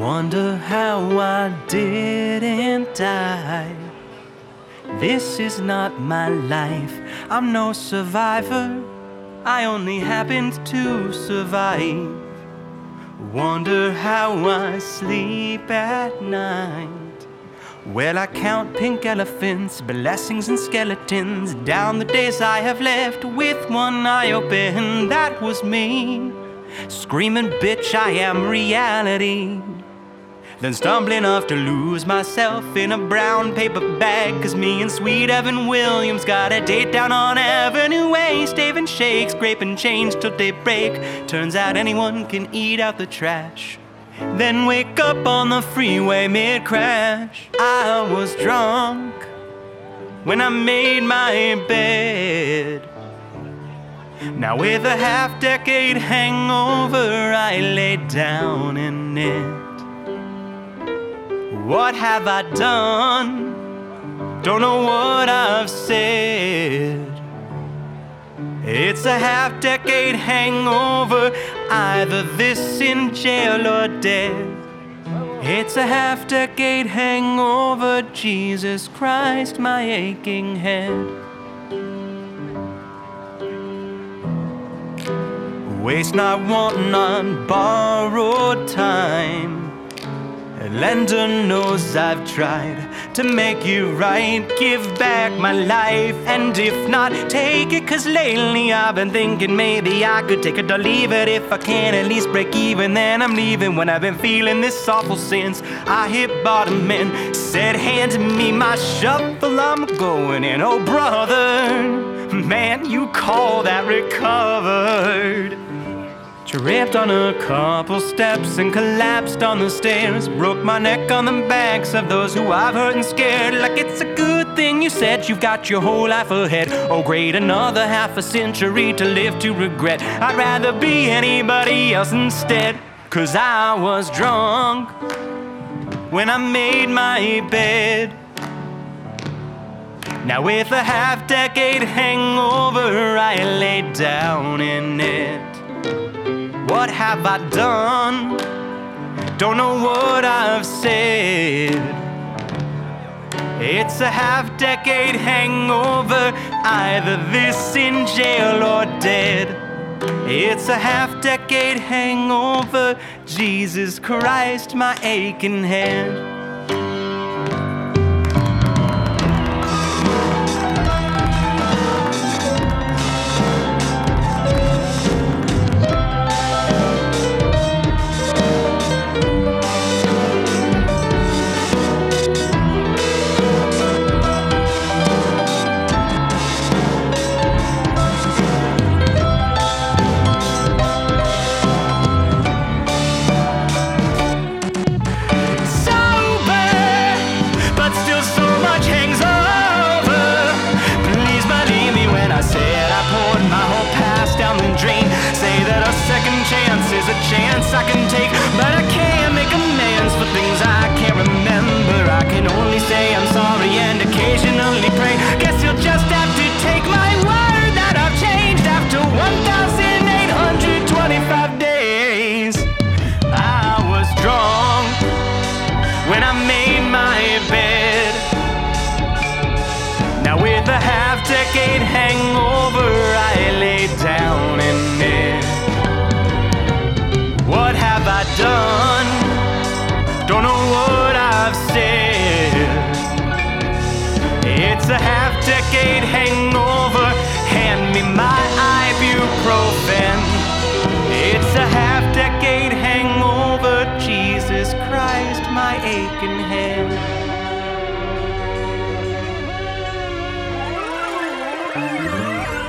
Wonder how I didn't die. This is not my life, I'm no survivor, I only happened to survive. Wonder how I sleep at night. Well, I count pink elephants, blessings and skeletons, down the days I have left with one eye open. That was me, screaming, bitch, I am reality. Then stumbling off to lose myself in a brown paper bag, 'cause me and sweet Evan Williams got a date down on Avenue A. Staving shakes, scraping change till daybreak. Turns out anyone can eat out the trash, then wake up on the freeway mid-crash. I was drunk when I made my bed. Now with a half-decade hangover, I lay down in it. What have I done? Don't know what I've said. It's a half-decade hangover, either this in jail or dead. It's a half-decade hangover, Jesus Christ, my aching head. Waste not wanting on borrowed time. Lender knows I've tried to make you right, give back my life, and if not, take it, 'cause lately I've been thinking maybe I could take it or leave it. If I can at least break even, then I'm leaving. When I've been feeling this awful since I hit bottom and said, hand me my shuffle, I'm going in. Oh brother, man, you call that recovered? Tripped on a couple steps and collapsed on the stairs. Broke my neck on the backs of those who I've hurt and scared. Like it's a good thing you said you've got your whole life ahead. Oh great, another half a century to live to regret. I'd rather be anybody else instead, 'cause I was drunk when I made my bed. Now with a half-decade hangover, I lay down in it. What have I done? Don't know what I've said. It's a half-decade hangover, either this in jail or dead. It's a half-decade hangover, Jesus Christ, my aching head. Chance I can take, but I can't make amends for things I can't remember. I can only say I'm sorry and occasionally pray. Guess you'll just have to take my word that I've changed after 1,825 days. I was drunk when I made my bed. Now with a half-decade hangover, I lay down in it. What have I done? Don't know what I've said. It's a half-decade hangover, hand me my ibuprofen. It's a half-decade hangover, Jesus Christ, my aching head.